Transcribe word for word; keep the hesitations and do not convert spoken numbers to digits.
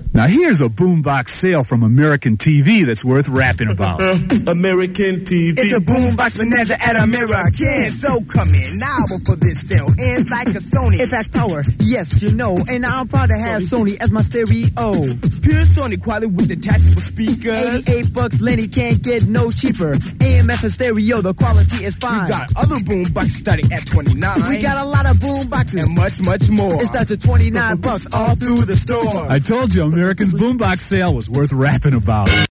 Now here's a boombox sale from American T V that's worth rapping about. American T V. It's a boombox bonanza at American. So come in now for this sale. Ends like a Sony. It has power, yes, you know. And I'm proud to have Sony, Sony as my stereo. Pure Sony quality with detachable speakers. eighty-eight bucks, Lenny can't get no cheaper. A M F and stereo, the quality is fine. We got other boomboxes starting at twenty-nine. We got a lot of boomboxes. And much, much more. It starts at twenty-nine bucks all through the store. I told you American's boombox sale was worth rapping about.